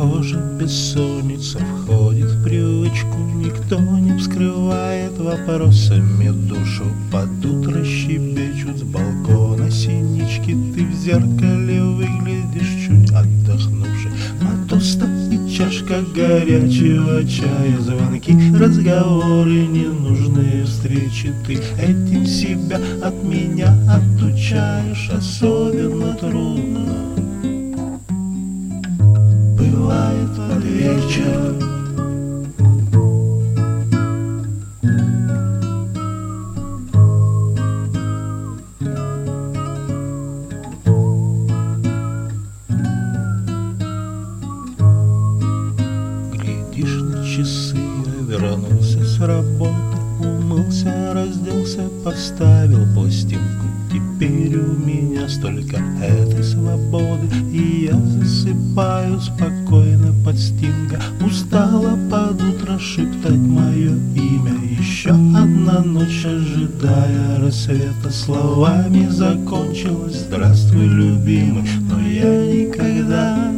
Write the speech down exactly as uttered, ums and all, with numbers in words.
Похоже, бессонница входит в привычку. Никто не вскрывает вопросами душу. Под утро щебечут с балкона синички. Ты в зеркале выглядишь чуть отдохнувший. А тоста и чашка горячего чая, звонки, разговоры, ненужные встречи. Ты этим себя от меня отучаешь. Особенно трудно бывает под вечер. Глядишь на часы, я вернулся с работы, умылся, разделся, поставил пластинку. Теперь у меня столько этой свободы, и я засыпаю спокойно под стинга. Устала под утро шептать мое имя. Еще одна ночь, ожидая рассвета, словами закончилась: здравствуй, любимый. Но я никогда